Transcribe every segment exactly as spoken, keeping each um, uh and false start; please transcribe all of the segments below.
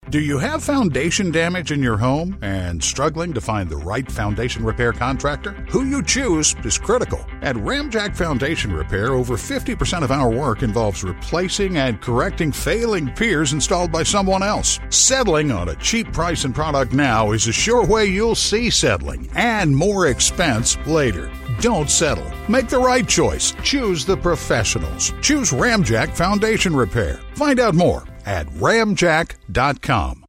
Do you have foundation damage in your home and struggling to find the right foundation repair contractor? Who you choose is critical. At Ramjack Foundation Repair, over fifty percent of our work involves replacing and correcting failing piers installed by someone else. Settling on a cheap price and product now is a sure way you'll see settling and more expense later. Don't settle. Make the right choice. Choose the professionals. Choose Ramjack Foundation Repair. Find out more at ramjack dot com.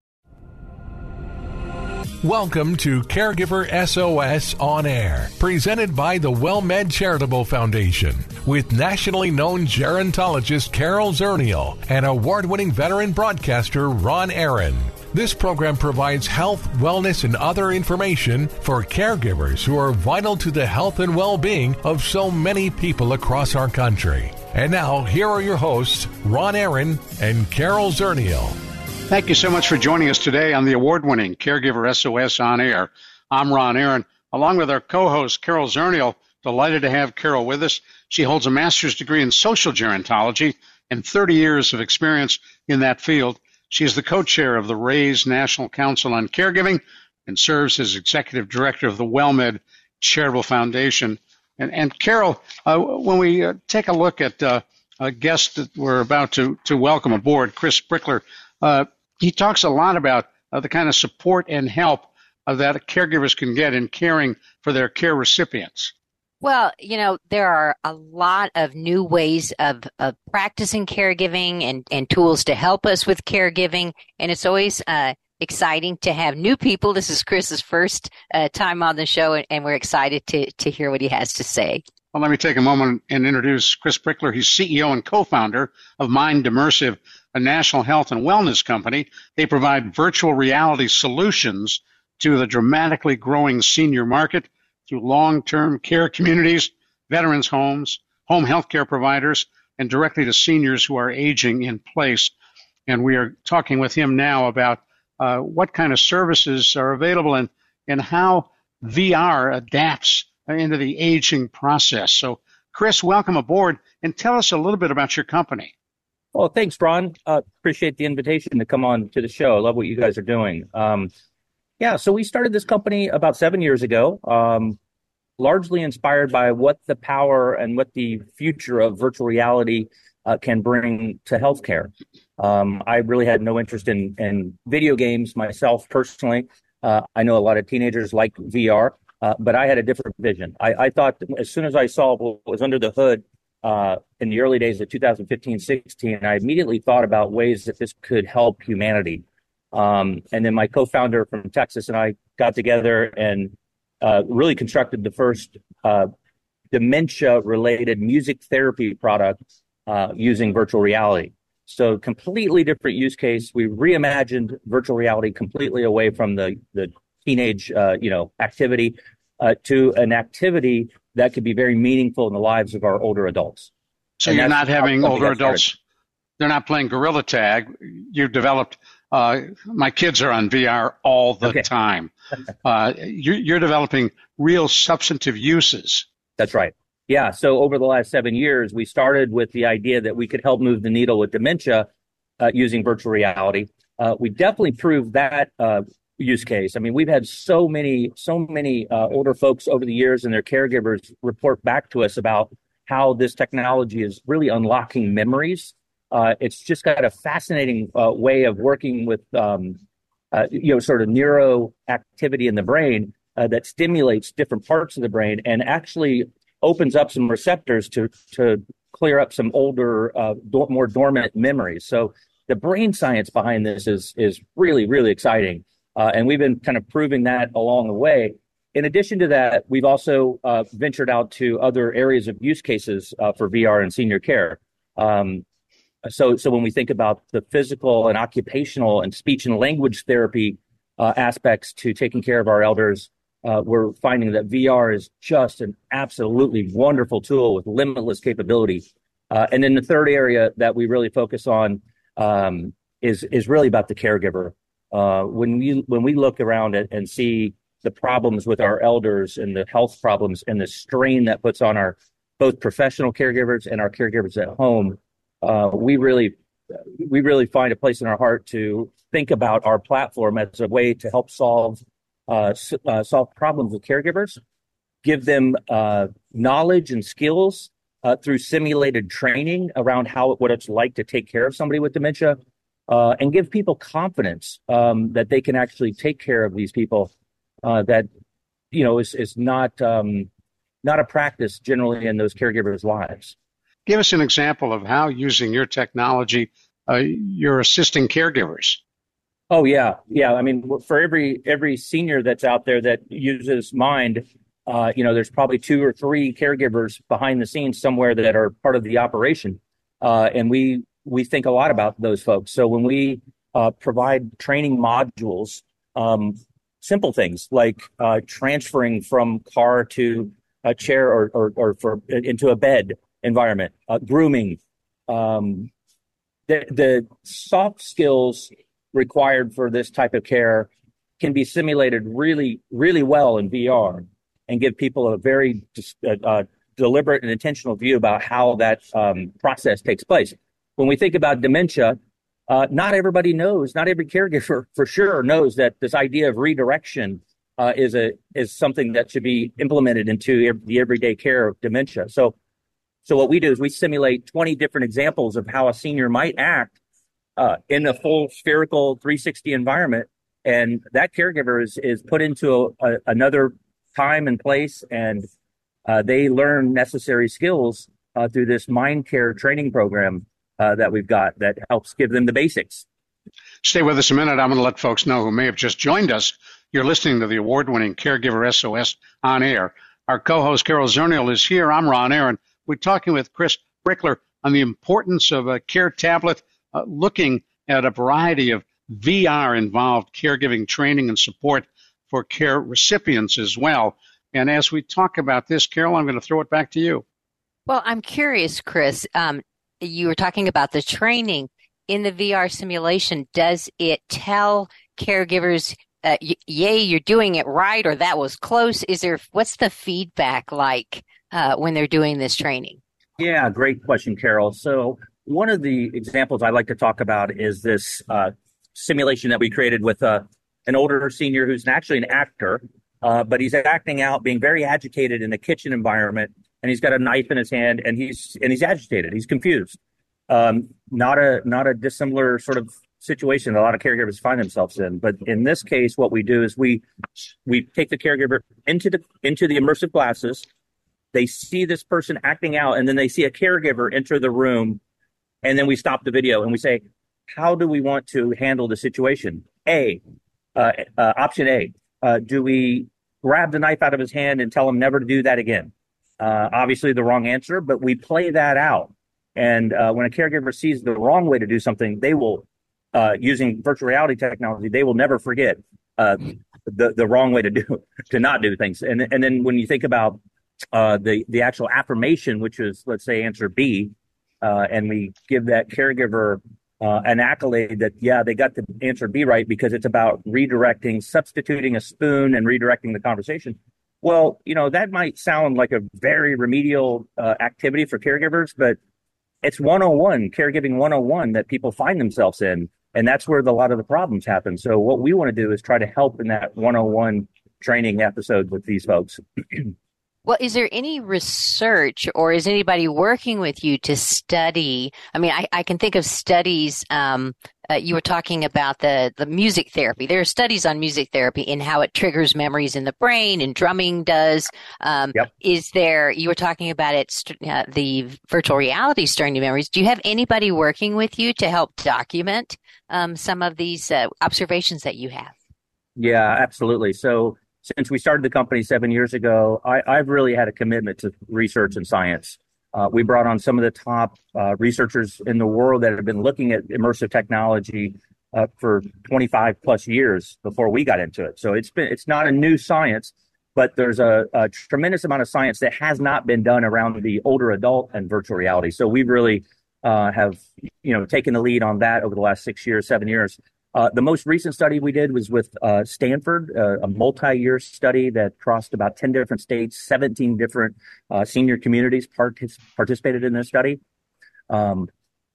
Welcome to Caregiver S O S On Air, presented by the WellMed Charitable Foundation, with nationally known gerontologist Carol Zernial and award-winning veteran broadcaster Ron Aaron. This program provides health, wellness, and other information for caregivers who are vital to the health and well-being of so many people across our country. And now, here are your hosts, Ron Aaron and Carol Zernial. Thank you so much for joining us today on the award-winning Caregiver S O S On Air. I'm Ron Aaron, along with our co-host, Carol Zernial. Delighted to have Carol with us. She holds a master's degree in social gerontology and thirty years of experience in that field. She is the co-chair of the RAISE National Council on Caregiving and serves as executive director of the WellMed Charitable Foundation. And, and Carol, uh, when we uh, take a look at uh, a guest that we're about to, to welcome aboard, Chris Brickler, uh, he talks a lot about uh, the kind of support and help uh, that caregivers can get in caring for their care recipients. Well, you know, there are a lot of new ways of, of practicing caregiving and, and tools to help us with caregiving. And it's always uh, exciting to have new people. This is Chris's first uh, time on the show, and, and we're excited to, to hear what he has to say. Well, let me take a moment and introduce Chris Brickler. He's C E O and co-founder of Mind Immersive, a national health and wellness company. They provide virtual reality solutions to the dramatically growing senior market through long-term care communities, veterans' homes, home health care providers, and directly to seniors who are aging in place. And we are talking with him now about uh, what kind of services are available and, and how V R adapts into the aging process. So, Chris, welcome aboard, and tell us a little bit about your company. Well, thanks, Ron. Uh, appreciate the invitation to come on to the show. I love what you guys are doing. Um, yeah, so we started this company about seven years ago, um, largely inspired by what the power and what the future of virtual reality uh, can bring to healthcare. Um, I really had no interest in, in video games myself personally. Uh, I know a lot of teenagers like V R. Uh, but I had a different vision. I, I thought as soon as I saw what was under the hood uh, in the early days of two thousand fifteen, sixteen, I immediately thought about ways that this could help humanity. Um, and then my co-founder from Texas and I got together and uh, really constructed the first uh, dementia-related music therapy product uh, using virtual reality. So completely different use case. We reimagined virtual reality completely away from the, the teenage, uh, you know, activity uh, to an activity that could be very meaningful in the lives of our older adults. So and you're not having older adults, they're not playing gorilla tag. You've developed, uh, my kids are on V R all the okay. time. uh, you're, you're developing real substantive uses. That's right. Yeah. So over the last seven years, we started with the idea that we could help move the needle with dementia uh, using virtual reality. Uh, we definitely proved that uh, use case. I mean, we've had so many, so many uh, older folks over the years and their caregivers report back to us about how this technology is really unlocking memories. Uh, it's just got a fascinating uh, way of working with, um, uh, you know, sort of neuro activity in the brain uh, that stimulates different parts of the brain and actually opens up some receptors to to clear up some older, uh, do- more dormant memories. So the brain science behind this is is really, really exciting. Uh, and we've been kind of proving that along the way. In addition to that, we've also uh, ventured out to other areas of use cases uh, for V R and senior care. Um, so, so when we think about the physical and occupational and speech and language therapy uh, aspects to taking care of our elders, uh, we're finding that V R is just an absolutely wonderful tool with limitless capability. Uh, and then the third area that we really focus on um, is is really about the caregiver. Uh, when we when we look around it and see the problems with our elders and the health problems and the strain that puts on our both professional caregivers and our caregivers at home, uh, we really we really find a place in our heart to think about our platform as a way to help solve uh, uh, solve problems with caregivers, give them uh, knowledge and skills uh, through simulated training around how what it's like to take care of somebody with dementia, uh, and give people confidence um, that they can actually take care of these people. Uh, that you know is is not um, not a practice generally in those caregivers' lives. Give us an example of how using your technology uh, you're assisting caregivers. Oh yeah, yeah. I mean, for every every senior that's out there that uses Mind, uh, you know, there's probably two or three caregivers behind the scenes somewhere that are part of the operation, uh, and we we think a lot about those folks. So when we uh, provide training modules, um, simple things like uh, transferring from car to a chair or or, or for into a bed environment, uh, grooming, um, the the soft skills required for this type of care can be simulated really, really well in V R and give people a very uh, uh, deliberate and intentional view about how that um, process takes place. When we think about dementia, uh, not everybody knows, not every caregiver for sure knows that this idea of redirection uh, is a is something that should be implemented into the everyday care of dementia. So, so what we do is we simulate twenty different examples of how a senior might act Uh, in a full spherical three sixty environment, and that caregiver is is put into a, a, another time and place, and uh, they learn necessary skills uh, through this Mind Care training program uh, that we've got that helps give them the basics. Stay with us a minute. I'm going to let folks know who may have just joined us. You're listening to the award-winning Caregiver S O S on air. Our co-host Carol Zernial is here. I'm Ron Aaron. We're talking with Chris Brickler on the importance of a care tablet. Uh, looking at a variety of V R-involved caregiving training and support for care recipients as well. And as we talk about this, Carol, I'm going to throw it back to you. Well, I'm curious, Chris. Um, you were talking about the training in the V R simulation. Does it tell caregivers, uh, y- yay, you're doing it right, or that was close? Is there, what's the feedback like uh, when they're doing this training? Yeah, great question, Carol. So one of the examples I like to talk about is this uh, simulation that we created with uh, an older senior who's actually an actor, uh, but he's acting out, being very agitated in a kitchen environment, and he's got a knife in his hand, and he's and he's agitated, he's confused. Um, not a not a dissimilar sort of situation that a lot of caregivers find themselves in, but in this case, what we do is we we take the caregiver into the into the immersive glasses. They see this person acting out, and then they see a caregiver enter the room. And then we stop the video and we say, how do we want to handle the situation? A, uh, uh, option A, uh, do we grab the knife out of his hand and tell him never to do that again? Uh, obviously the wrong answer, but we play that out. And uh, when a caregiver sees the wrong way to do something, they will, uh, using virtual reality technology, they will never forget uh, the, the wrong way to do, to not do things. And, and then when you think about uh, the, the actual affirmation, which is, let's say, answer B, Uh, and we give that caregiver uh, an accolade that, yeah, they got the answer B right because it's about redirecting, substituting a spoon and redirecting the conversation. Well, you know, that might sound like a very remedial uh, activity for caregivers, but it's one oh one, caregiving one oh one that people find themselves in. And that's where the, a lot of the problems happen. So what we want to do is try to help in that one oh one training episode with these folks. Well, is there any research or is anybody working with you to study? I mean, I, I can think of studies. Um, uh, you were talking about the, the music therapy. There are studies on music therapy and how it triggers memories in the brain, and drumming does. Um, yep. Is there, you were talking about it, uh, the virtual reality stirring new memories. Do you have anybody working with you to help document um, some of these uh, observations that you have? Yeah, absolutely. So, since we started the company seven years ago, I, I've really had a commitment to research and science. Uh, we brought on some of the top uh, researchers in the world that have been looking at immersive technology uh, for twenty-five plus years before we got into it. So it's been it's not a new science, but there's a, a tremendous amount of science that has not been done around the older adult and virtual reality. So we really uh, have you know taken the lead on that over the last six years, seven years. Uh, the most recent study we did was with uh, Stanford, uh, a multi-year study that crossed about ten different states, seventeen different uh, senior communities part- participated in this study. Um,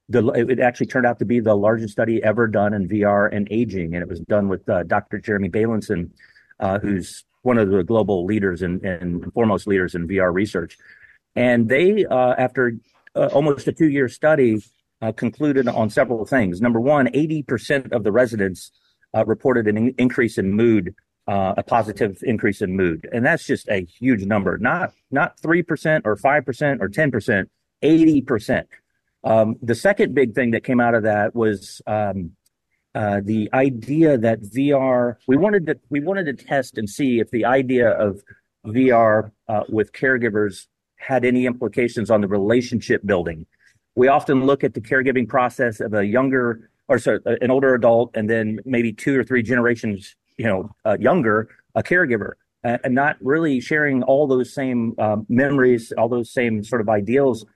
the it actually turned out to be the largest study ever done in V R and aging, and it was done with uh, Doctor Jeremy Bailenson, uh, who's one of the global leaders and, and foremost leaders in V R research. And they, uh, after uh, almost a two-year study, uh, concluded on several things. Number one, eighty percent of the residents uh, reported an in- increase in mood, uh, a positive increase in mood. And that's just a huge number, not not three percent or five percent or ten percent, eighty percent. Um, the second big thing that came out of that was um, uh, the idea that V R, we wanted to we wanted to test and see if the idea of V R uh, with caregivers had any implications on the relationship building. We often look at the caregiving process of a younger, or sorry, an older adult, and then maybe two or three generations, you know, uh, younger, a caregiver, uh, and not really sharing all those same uh, memories, all those same sort of ideals.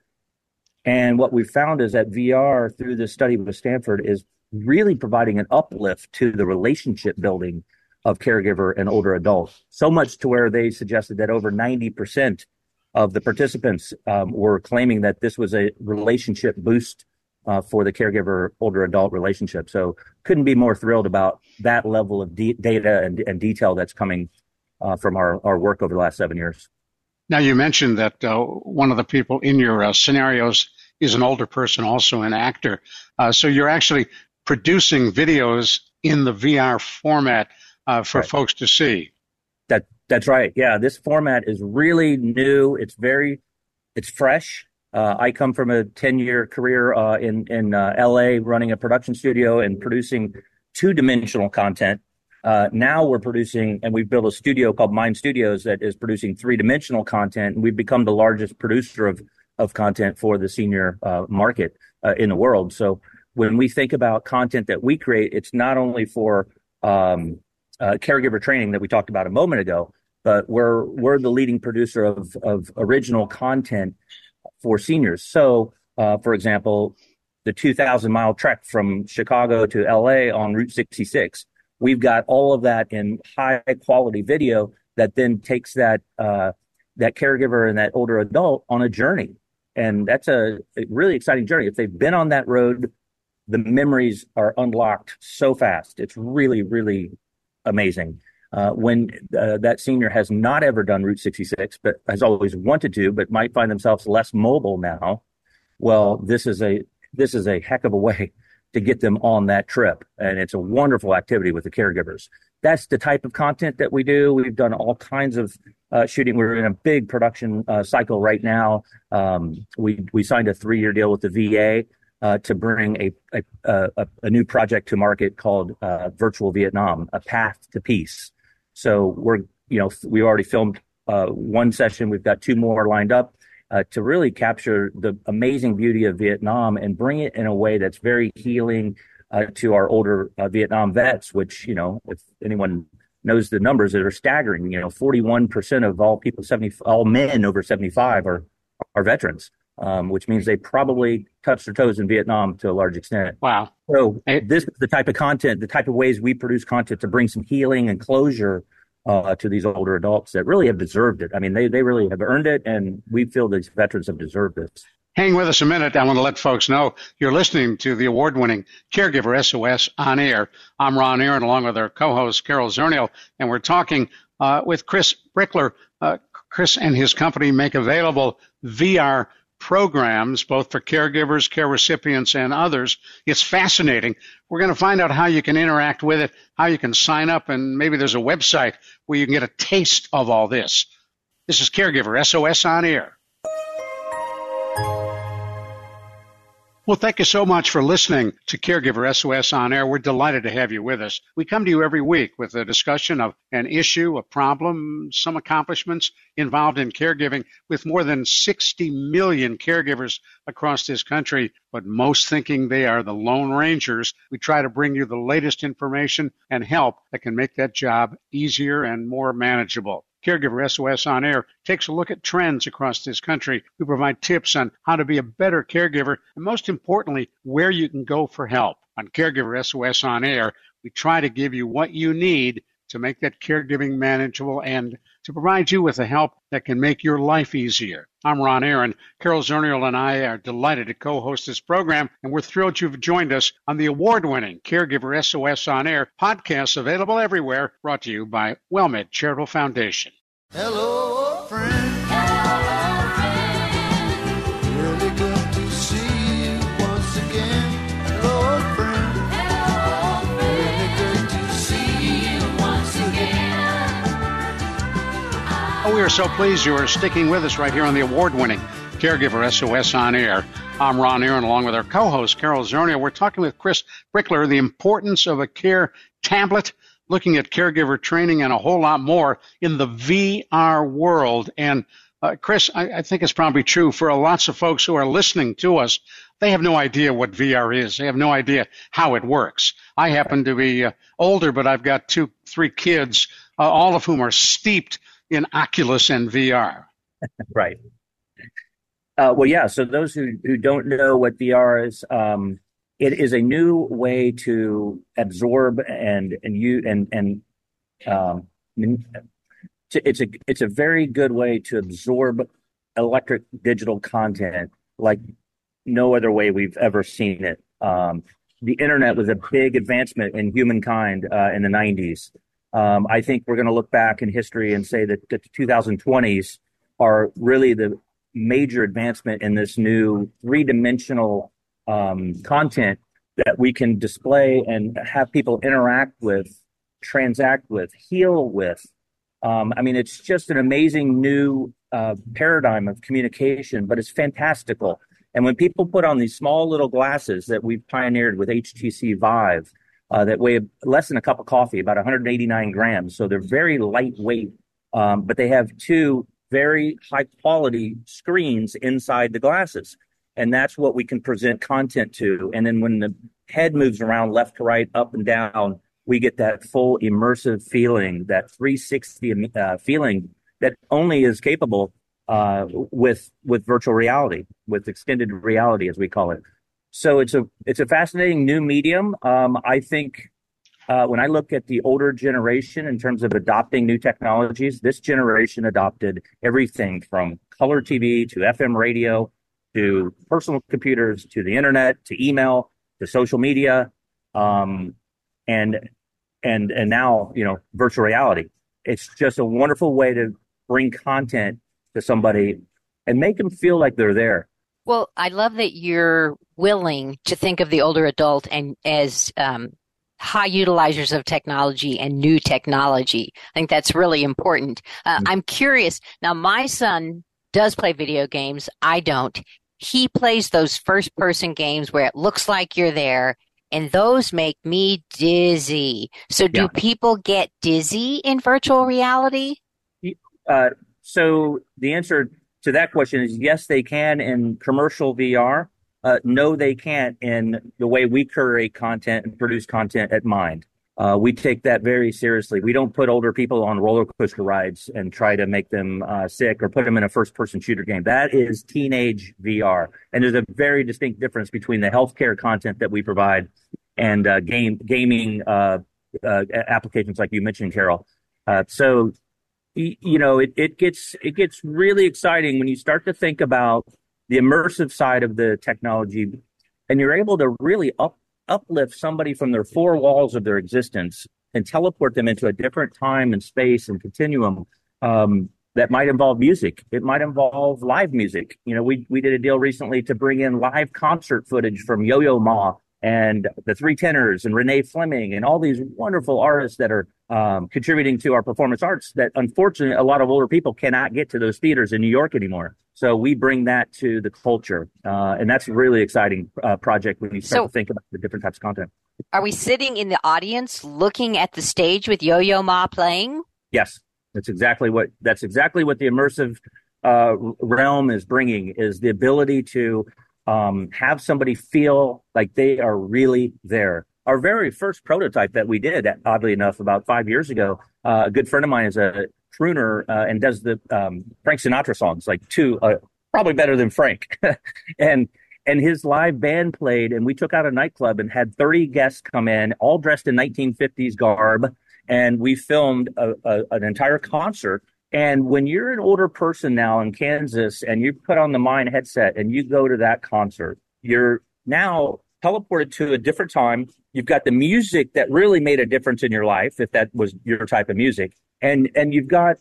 And what we found is that V R, through this study with Stanford, is really providing an uplift to the relationship building of caregiver and older adults. So much to where they suggested that over ninety percent of the participants um, were claiming that this was a relationship boost uh, for the caregiver older adult relationship. So couldn't be more thrilled about that level of de- data and, and detail that's coming uh, from our, our work over the last seven years. Now, you mentioned that uh, one of the people in your uh, scenarios is an older person, also an actor. Uh, so you're actually producing videos in the V R format uh, for Right. folks to see. That that's right. Yeah, this format is really new. It's very, it's fresh. Uh, I come from a ten-year career uh, in in uh, L A, running a production studio and producing two-dimensional content. Uh, now we're producing, and we've built a studio called Mind Studios that is producing three-dimensional content, and we've become the largest producer of of content for the senior uh, market uh, in the world. So when we think about content that we create, it's not only for um, Uh, caregiver training that we talked about a moment ago, but we're we're the leading producer of of original content for seniors. So, uh, for example, the two thousand mile trek from Chicago to L A on Route sixty-six, we've got all of that in high quality video that then takes that uh, that caregiver and that older adult on a journey, and that's a, a really exciting journey. If they've been on that road, the memories are unlocked so fast. It's really, really amazing. Uh, when uh, that senior has not ever done Route sixty-six, but has always wanted to, but might find themselves less mobile now, well, this is a this is a heck of a way to get them on that trip. And it's a wonderful activity with the caregivers. That's the type of content that we do. We've done all kinds of uh, shooting. We're in a big production uh, cycle right now. Um, we, we signed a three-year deal with the V A Uh, to bring a, a a a new project to market called uh, Virtual Vietnam, A Path to Peace. So we're, you know, we already filmed uh, one session. We've got two more lined up uh, to really capture the amazing beauty of Vietnam and bring it in a way that's very healing uh, to our older uh, Vietnam vets, which, you know, if anyone knows the numbers, that are staggering. You know, forty-one percent of all people, seventy, all men over seventy-five are are veterans. Um, which means they probably touched their toes in Vietnam to a large extent. Wow. So this is the type of content, the type of ways we produce content to bring some healing and closure uh, to these older adults that really have deserved it. I mean, they, they really have earned it, and we feel these veterans have deserved this. Hang with us a minute. I want to let folks know you're listening to the award-winning Caregiver S O S On Air. I'm Ron Aaron, along with our co-host Carol Zernial, and we're talking uh, with Chris Brickler. Uh, Chris and his company make available V R programs, both for caregivers, care recipients, and others. It's fascinating. We're going to find out how you can interact with it, how you can sign up, and maybe there's a website where you can get a taste of all this. This is Caregiver S O S On Air. Well, thank you so much for listening to Caregiver S O S On Air. We're delighted to have you with us. We come to you every week with a discussion of an issue, a problem, some accomplishments involved in caregiving with more than sixty million caregivers across this country, but most thinking they are the Lone Rangers. We try to bring you the latest information and help that can make that job easier and more manageable. Caregiver S O S On Air takes a look at trends across this country. We provide tips on how to be a better caregiver, and most importantly, where you can go for help. On Caregiver S O S On Air, we try to give you what you need to make that caregiving manageable and to provide you with the help that can make your life easier. I'm Ron Aaron. Carol Zernial and I are delighted to co-host this program, and we're thrilled you've joined us on the award-winning Caregiver S O S On Air podcast, available everywhere, brought to you by WellMed Charitable Foundation. Hello, friend. Hello, friend. Really good to see you once again. Hello, friend. Hello, friend. Really good to see you once again. Oh, we are so pleased you are sticking with us right here on the award-winning Caregiver S O S On Air. I'm Ron Aaron, along with our co-host, Carol Zernial. We're talking with Chris Brickler, the importance of a care tablet, looking at caregiver training, and a whole lot more in the V R world. And uh, Chris, I, I think it's probably true for lots of folks who are listening to us. They have no idea what V R is. They have no idea how it works. I happen to be uh, older, but I've got two, three kids, uh, all of whom are steeped in Oculus and V R. Right. Uh, well, yeah. So those who, who don't know what V R is, um, it is a new way to absorb and and you and and um, it's a it's a very good way to absorb electric digital content like no other way we've ever seen it. Um, the internet was a big advancement in humankind uh, in the nineties. Um, I think we're going to look back in history and say that, that the twenty twenties are really the major advancement in this new three-dimensional Um, content that we can display and have people interact with, transact with, heal with. Um, I mean, it's just an amazing new uh, paradigm of communication, but it's fantastical. And when people put on these small little glasses that we've pioneered with H T C Vive, uh, that weigh less than a cup of coffee, about one hundred eighty-nine grams, so they're very lightweight, um, but they have two very high-quality screens inside the glasses. And that's what we can present content to. And then when the head moves around left to right, up and down, we get that full immersive feeling, that three sixty uh, feeling that only is capable uh, with with virtual reality, with extended reality, as we call it. So it's a it's a fascinating new medium. Um, I think uh, when I look at the older generation in terms of adopting new technologies, this generation adopted everything from color T V to F M radio, to personal computers, to the internet, to email, to social media, um, and and and now, you know, virtual reality. It's just a wonderful way to bring content to somebody and make them feel like they're there. Well, I love that you're willing to think of the older adult and as um, high utilizers of technology and new technology. I think that's really important. Uh, mm-hmm. I'm curious. Now, my son does play video games. I don't. He plays those first-person games where it looks like you're there, and those make me dizzy. So do yeah. people get dizzy in virtual reality? Uh, so the answer to that question is yes, they can in commercial V R. Uh, no, they can't in the way we curate content and produce content at Mind. Uh, we take that very seriously. We don't put older people on roller coaster rides and try to make them uh, sick or put them in a first-person shooter game. That is teenage V R. And there's a very distinct difference between the healthcare content that we provide and uh, game gaming uh, uh, applications like you mentioned, Carol. Uh, so, y- you know, it, it gets it gets really exciting when you start to think about the immersive side of the technology, and you're able to really up uplift somebody from their four walls of their existence and teleport them into a different time and space and continuum um, that might involve music. It might involve live music. You know, we we did a deal recently to bring in live concert footage from Yo-Yo Ma and the Three Tenors and Renee Fleming and all these wonderful artists that are um, contributing to our performance arts that unfortunately a lot of older people cannot get to those theaters in New York anymore. So we bring that to the culture. Uh, and that's a really exciting uh, project when you start so, to think about the different types of content. Are we sitting in the audience looking at the stage with Yo-Yo Ma playing? Yes, that's exactly what that's exactly what the immersive uh, realm is bringing, is the ability to um, have somebody feel like they are really there. Our very first prototype that we did, oddly enough, about five years ago, uh, a good friend of mine is a crooner uh, and does the um, Frank Sinatra songs, like two, uh, probably better than Frank. and and his live band played, and we took out a nightclub and had thirty guests come in, all dressed in nineteen fifties garb. and we filmed a, a, an entire concert. And when you're an older person now in Kansas and you put on the Mind headset and you go to that concert, you're now teleported to a different time. You've got the music that really made a difference in your life, if that was your type of music. And and you've got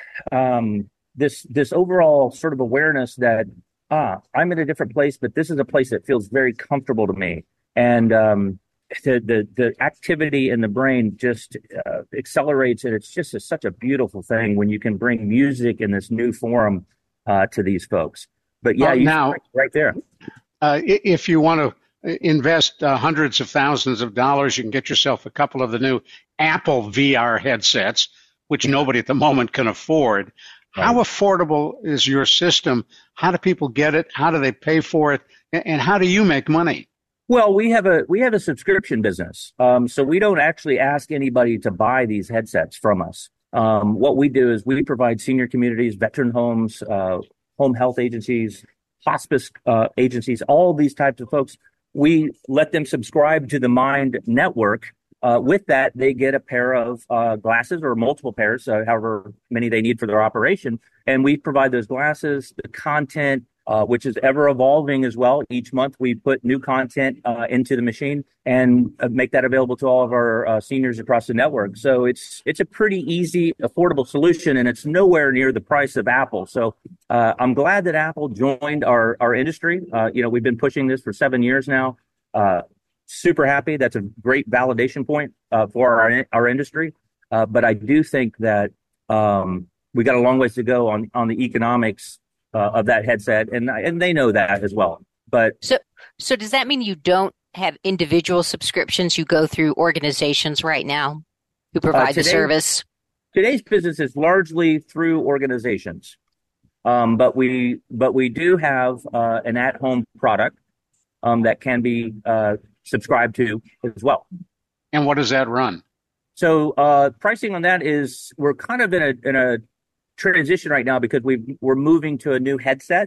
um, this this overall sort of awareness that, ah, I'm in a different place, but this is a place that feels very comfortable to me. And um, the, the the activity in the brain just uh, accelerates, and it's just a, such a beautiful thing when you can bring music in this new form uh, to these folks. But yeah, uh, you now right, right there. Uh, if you want to invest uh, hundreds of thousands of dollars, you can get yourself a couple of the new Apple V R headsets, which nobody at the moment can afford. Right. How affordable is your system? How do people get it? How do they pay for it? And how do you make money? Well, we have a we have a subscription business, um, so we don't actually ask anybody to buy these headsets from us. Um, what we do is we provide senior communities, veteran homes, uh, home health agencies, hospice uh, agencies, all these types of folks. We let them subscribe to the Mind network. Uh, with that, they get a pair of uh, glasses or multiple pairs, uh, however many they need for their operation. And we provide those glasses, the content, uh, which is ever evolving as well. Each month, we put new content uh, into the machine and uh, make that available to all of our uh, seniors across the network. So it's it's a pretty easy, affordable solution, and it's nowhere near the price of Apple. So uh, I'm glad that Apple joined our our industry. Uh, you know, we've been pushing this for seven years now. Uh, super happy. That's a great validation point uh, for our our industry. Uh, but I do think that um, we got a long ways to go on on the economics uh, of that headset, and and they know that as well. But so so does that mean you don't have individual subscriptions? You go through organizations right now who provide uh, today, the service? Today's business is largely through organizations, um, but we but we do have uh, an at-home product um, that can be uh, subscribed to as well. And what does that run? So uh, pricing on that is we're kind of in a in a transition right now because we we're moving to a new headset.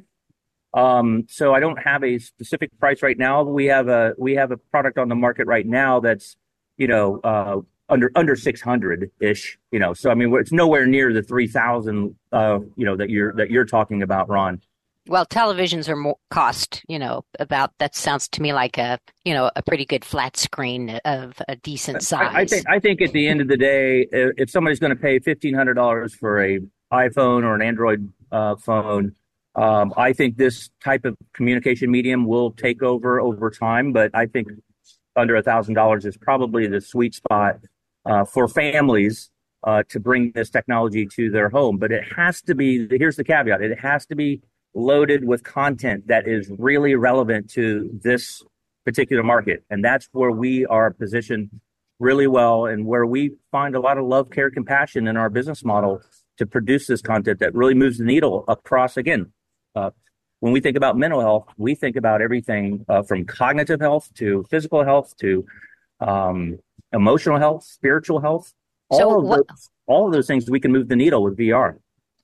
Um, so I don't have a specific price right now. But we have a we have a product on the market right now that's you know uh, under under six hundred ish. You know, so I mean it's nowhere near the three thousand uh, you know that you're that you're talking about, Ron. Well, televisions are more cost, you know, about that sounds to me like a, you know, a pretty good flat screen of a decent size. I, I think I think at the end of the day, if somebody's going to pay fifteen hundred dollars for a iPhone or an Android uh, phone, um, I think this type of communication medium will take over over time. But I think under a thousand dollars is probably the sweet spot uh, for families uh, to bring this technology to their home. But it has to be. Here's the caveat: it has to be loaded with content that is really relevant to this particular market. And that's where we are positioned really well and where we find a lot of love, care, compassion in our business model to produce this content that really moves the needle across. Again, uh, when we think about mental health, we think about everything uh, from cognitive health to physical health to um, emotional health, spiritual health. All, so of what- those, all of those things we can move the needle with V R.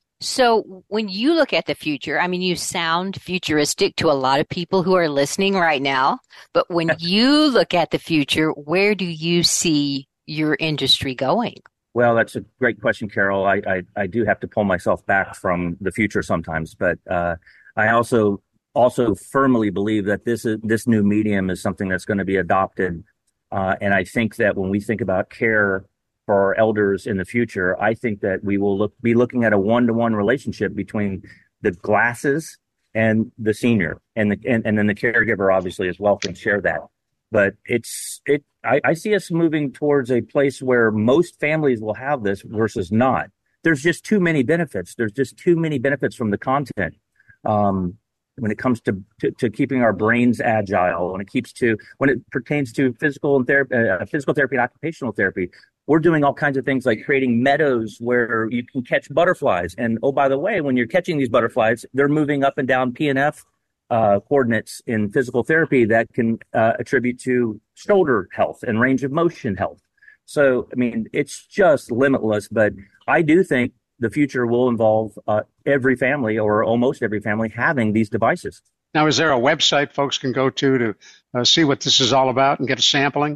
So when you look at the future, I mean, you sound futuristic to a lot of people who are listening right now. But when you look at the future, where do you see your industry going? Well, that's a great question, Carol. I, I, I do have to pull myself back from the future sometimes, but uh, I also also firmly believe that this is, this new medium is something that's going to be adopted. Uh, and I think that when we think about care for our elders in the future, I think that we will look be looking at a one-to-one relationship between the glasses and the senior, and the and, and then the caregiver obviously as well can share that. But it's it I, I see us moving towards a place where most families will have this versus not. There's just too many benefits. There's just too many benefits from the content. Um, when it comes to, to, to keeping our brains agile, when it keeps to when it pertains to physical and therapy, uh, physical therapy and occupational therapy. We're doing all kinds of things like creating meadows where you can catch butterflies. And, oh, by the way, when you're catching these butterflies, they're moving up and down P N F uh, coordinates in physical therapy that can uh, attribute to shoulder health and range of motion health. So, I mean, it's just limitless. But I do think the future will involve uh, every family or almost every family having these devices. Now, is there a website folks can go to to uh, see what this is all about and get a sampling?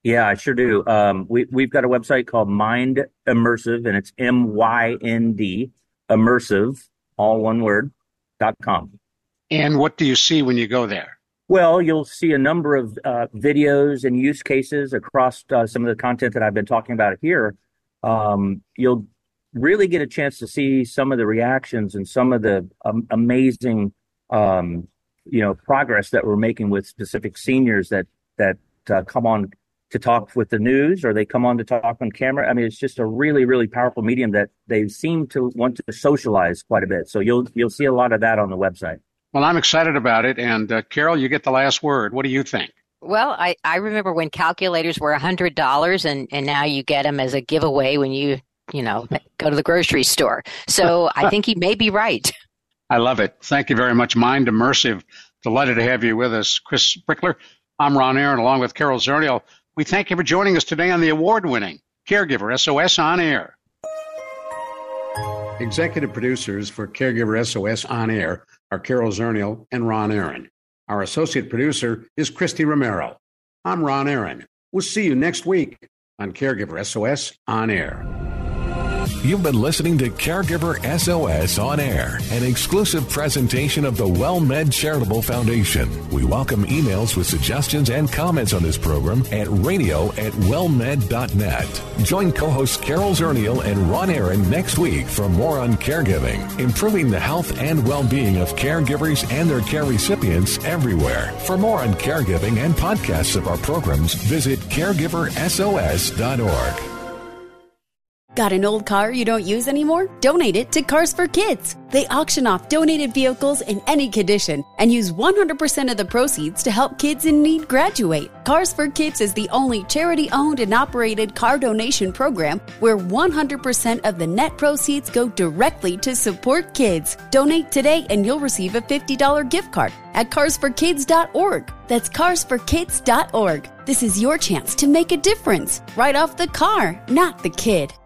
Yeah, I sure do. Um, we, we've got a website called Mind Immersive, and it's M Y N D, immersive, all one word, dot com. And what do you see when you go there? Well, you'll see a number of uh, videos and use cases across uh, some of the content that I've been talking about here. Um, you'll really get a chance to see some of the reactions and some of the um, amazing, um, you know, progress that we're making with specific seniors that that uh, come on to talk with the news, or they come on to talk on camera. I mean, it's just a really, really powerful medium that they seem to want to socialize quite a bit. So you'll you'll see a lot of that on the website. Well, I'm excited about it. And uh, Carol, you get the last word. What do you think? Well, I, I remember when calculators were one hundred dollars, and, and now you get them as a giveaway when you, you know, go to the grocery store. So I think he may be right. I love it. Thank you very much, Mind Immersive. Delighted to have you with us, Chris Brickler. I'm Ron Aaron, along with Carol Zernial. We thank you for joining us today on the award-winning Caregiver S O S On Air. Executive producers for Caregiver S O S On Air are Carol Zernial and Ron Aaron. Our associate producer is Christy Romero. I'm Ron Aaron. We'll see you next week on Caregiver S O S On Air. You've been listening to Caregiver S O S On Air, an exclusive presentation of the WellMed Charitable Foundation. We welcome emails with suggestions and comments on this program at radio at wellmed dot net. Join co-hosts Carol Zernial and Ron Aaron next week for more on caregiving, improving the health and well-being of caregivers and their care recipients everywhere. For more on caregiving and podcasts of our programs, visit caregiver S O S dot org. Got an old car you don't use anymore? Donate it to Cars for Kids. They auction off donated vehicles in any condition and use one hundred percent of the proceeds to help kids in need graduate. Cars for Kids is the only charity-owned and operated car donation program where one hundred percent of the net proceeds go directly to support kids. Donate today and you'll receive a fifty dollars gift card at cars for kids dot org. That's cars for kids dot org. This is your chance to make a difference. Right off the car, not the kid.